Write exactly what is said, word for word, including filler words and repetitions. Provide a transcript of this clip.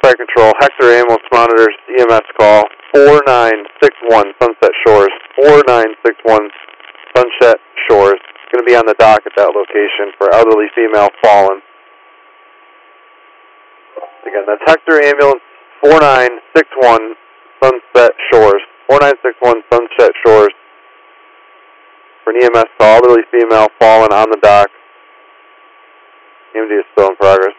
Fire Control, Hector Ambulance Monitors, E M S call, four nine six one Sunset Shores, four nine six one Sunset Shores. Going to be on the dock at that location for elderly female fallen. Again, that's Hector Ambulance, four nine six one Sunset Shores, four nine six one Sunset Shores for an E M S call, elderly female fallen on the dock. E M D is still in progress.